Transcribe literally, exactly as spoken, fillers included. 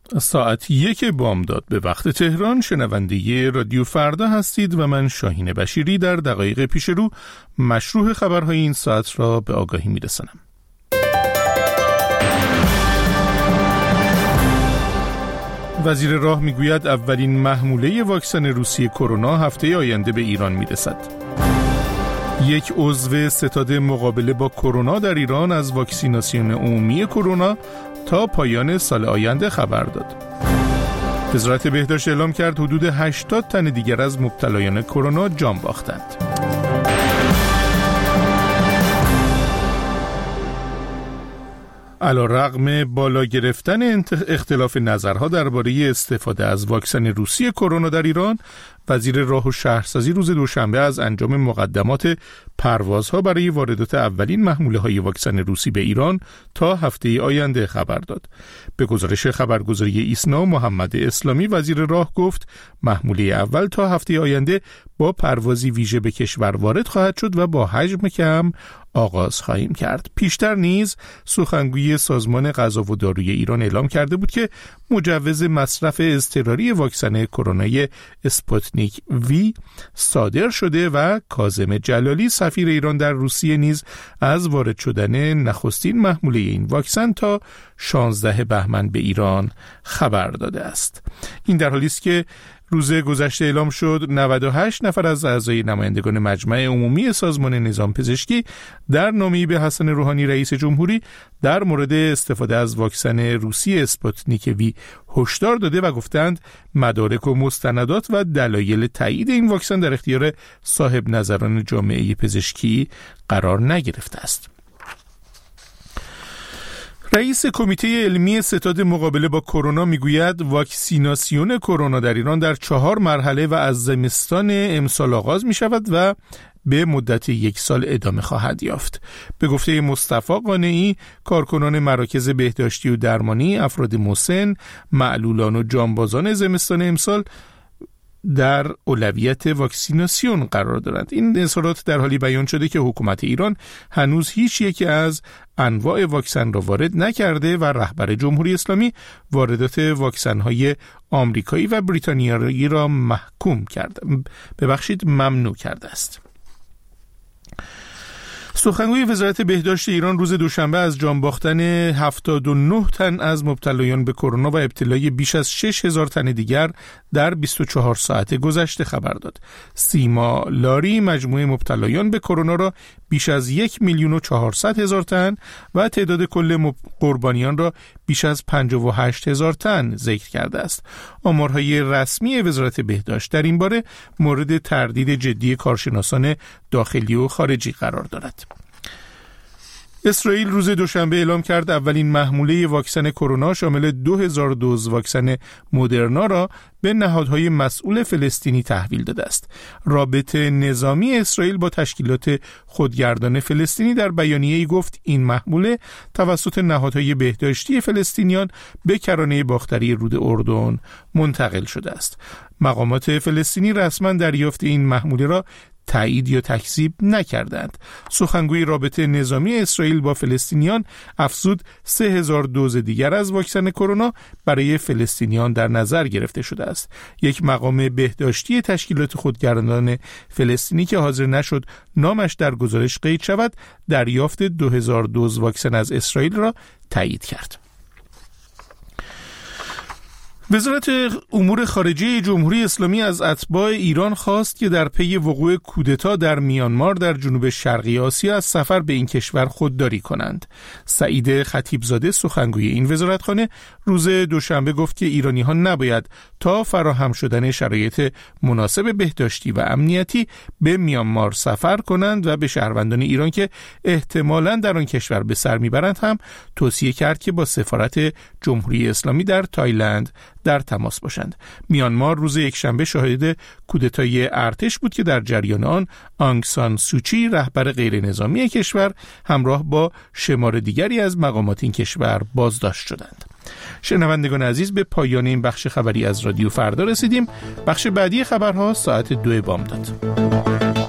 ساعت یک بامداد به وقت تهران شنونده رادیو فردا هستید و من شاهین بشیری در دقایق پیش رو مشروع خبرهای این ساعت را به آگاهی میرسانم. وزیر راه میگوید اولین محموله واکسن روسی کرونا هفته آینده به ایران میرسد. یک عضو ستاد مقابله با کرونا در ایران از واکسیناسیون عمومی کرونا تا پایان سال آینده خبر داد. وزارت بهداشت اعلام کرد حدود هشتاد تن دیگر از مبتلایان کرونا جان باختند. علیرغم بالا گرفتن اختلاف نظرها درباره استفاده از واکسن روسی کرونا در ایران، وزیر راه و شهرسازی روز دوشنبه از انجام مقدمات پروازها برای واردات اولین محموله‌های واکسن روسی به ایران تا هفته آینده خبر داد. به گزارش خبرگزاری ایسنا، محمد اسلامی وزیر راه گفت محموله اول تا هفته آینده با پروازی ویژه به کشور وارد خواهد شد و با حجم کم آغاز خواهیم کرد. پیشتر نیز سخنگوی سازمان غذا و داروی ایران اعلام کرده بود که مجوز مصرف اضطراری واکسن کرونای اسپوتنیک وی صادر شده و کاظم جلالی سفیر ایران در روسیه نیز از وارد شدن نخستین محموله این واکسن تا شانزده بهمن به ایران خبر داده است. این در حالی است که روز گذشته اعلام شد نود و هشت نفر از اعضای نمایندگان مجمع عمومی سازمان نظام پزشکی در نامه‌ای به حسن روحانی رئیس جمهوری در مورد استفاده از واکسن روسی اسپوتنیک وی هشدار داده و گفتند مدارک و مستندات و دلایل تایید این واکسن در اختیار صاحب نظران جامعه پزشکی قرار نگرفته است. رئیس کمیته علمی ستاد مقابله با کرونا میگوید واکسیناسیون کرونا در ایران در چهار مرحله و از زمستان امسال آغاز می شود و به مدت یک سال ادامه خواهد یافت. به گفته مصطفی قانعی، کارکنان مراکز بهداشتی و درمانی، افراد مسن، معلولان و جانبازان زمستان امسال در اولویت واکسیناسیون قرار دارند. این اظهارات در حالی بیان شده که حکومت ایران هنوز هیچ یکی از انواع واکسن را وارد نکرده و رهبر جمهوری اسلامی واردات واکسن‌های آمریکایی و بریتانیایی را محکوم کرده ببخشید ممنوع کرده است. سخنگوی وزارت بهداشت ایران روز دوشنبه از جان باختن هفتاد و نه تن از مبتلایان به کرونا و ابتلای بیش از شش هزار تن دیگر در بیست و چهار ساعت گذشته خبر داد. سیما لاری مجموع مبتلایان به کرونا را بیش از یک میلیون و چهارصد هزار تن و تعداد کل قربانیان را بیش از پنجاه و هشت هزار تن ذکر کرده است. آمارهای رسمی وزارت بهداشت در این باره مورد تردید جدی کارشناسان داخلی و خارجی قرار دارد. اسرائیل روز دوشنبه اعلام کرد اولین محموله واکسن کرونا شامل دو هزار دوز واکسن مدرنا را به نهادهای مسئول فلسطینی تحویل داده است. رابطه نظامی اسرائیل با تشکیلات خودگردان فلسطینی در بیانیه‌ای گفت این محموله توسط نهادهای بهداشتی فلسطینیان به کرانه باختری رود اردن منتقل شده است. مقامات فلسطینی رسما دریافت این محموله را تایید یا تکذیب نکردند. سخنگوی رابطه نظامی اسرائیل با فلسطینیان افزود سه هزار دوز دیگر از واکسن کرونا برای فلسطینیان در نظر گرفته شده است. یک مقام بهداشتی تشکیلات خودگردان فلسطینی که حاضر نشد نامش در گزارش قید شود، دریافت دو هزار دوز واکسن از اسرائیل را تایید کرد. وزارت امور خارجه جمهوری اسلامی از اتباع ایران خواست که در پی وقوع کودتا در میانمار در جنوب شرقی آسیا از سفر به این کشور خودداری کنند. سعید خطیبزاده سخنگوی این وزارتخانه روز دوشنبه گفت که ایرانی‌ها نباید تا فراهم شدن شرایط مناسب بهداشتی و امنیتی به میانمار سفر کنند و به شهروندان ایران که احتمالاً در آن کشور به سر میبرند هم توصیه کرد که با سفارت جمهوری اسلامی در تایلند در تماس باشند. میانمار روز یکشنبه شاهد کودتای ارتش بود که در جریان آن آنگ سان سوچی رهبر غیر نظامی کشور همراه با شمار دیگری از مقامات این کشور بازداشت شدند. شنوندگان عزیز، به پایان این بخش خبری از رادیو فردا رسیدیم. بخش بعدی خبرها ساعت دو بامداد.